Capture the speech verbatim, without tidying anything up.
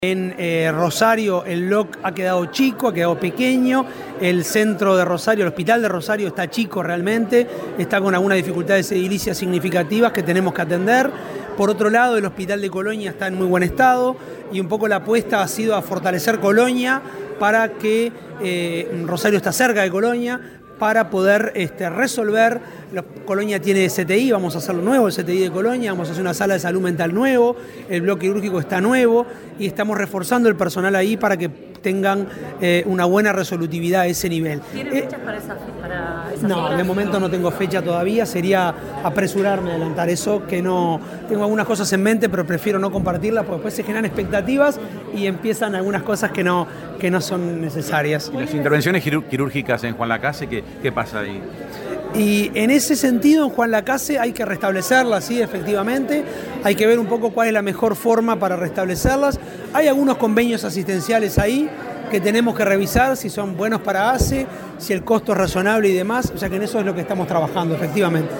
En eh, Rosario el L O C ha quedado chico, ha quedado pequeño, el centro de Rosario, el hospital de Rosario está chico realmente, está con algunas dificultades edilicias significativas que tenemos que atender. Por otro lado, el hospital de Colonia está en muy buen estado y un poco la apuesta ha sido a fortalecer Colonia para que eh, Rosario está cerca de Colonia, para poder este, resolver. Colonia tiene C T I, vamos a hacerlo nuevo, el C T I de Colonia, vamos a hacer una sala de salud mental nuevo, el bloque quirúrgico está nuevo y estamos reforzando el personal ahí para que tengan eh, una buena resolutividad a ese nivel. ¿Tienen eh, fechas para, esa, para esas No, obras? de momento no tengo fecha todavía, sería apresurarme a adelantar eso, que no tengo algunas cosas en mente, pero prefiero no compartirlas porque después se generan expectativas y empiezan algunas cosas que no, que no son necesarias. ¿Y las intervenciones quirúrgicas en Juan Lacase, qué, qué pasa ahí? Y en ese sentido, en Juan Lacase hay que restablecerlas, sí, efectivamente. Hay que ver un poco cuál es la mejor forma para restablecerlas. Hay algunos convenios asistenciales ahí que tenemos que revisar si son buenos para A C E, si el costo es razonable y demás. O sea que en eso es lo que estamos trabajando, efectivamente.